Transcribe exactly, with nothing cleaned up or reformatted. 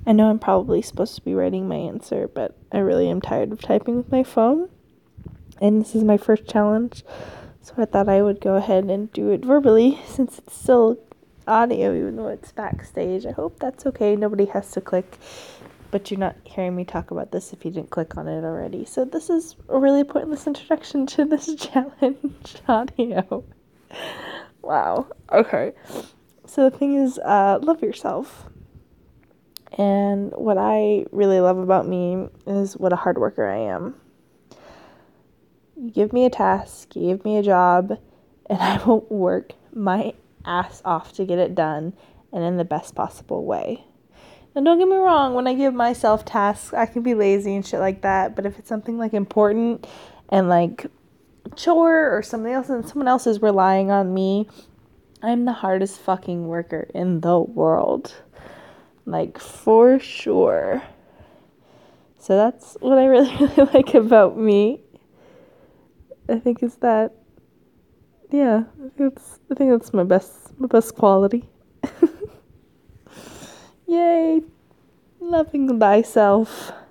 I know I'm probably supposed to be writing my answer, but I really am tired of typing with my phone. And this is my first challenge, so I thought I would go ahead and do it verbally since it's still audio, even though it's backstage. I hope that's okay. Nobody has to click, but you're not hearing me talk about this if you didn't click on it already. So this is a really pointless introduction to this challenge audio. Wow. Okay. So the thing is, uh, love yourself. And what I really love about me is what a hard worker I am. You give me a task, you give me a job, and I will work my ass off to get it done and in the best possible way. And don't get me wrong, when I give myself tasks, I can be lazy and shit like that, but if it's something like important and like chore or something else and someone else is relying on me, I'm the hardest fucking worker in the world. Like, for sure. So that's what I really, really like about me. I think is that, yeah, I think that's, I think that's my best, my best quality. Yay, loving thyself.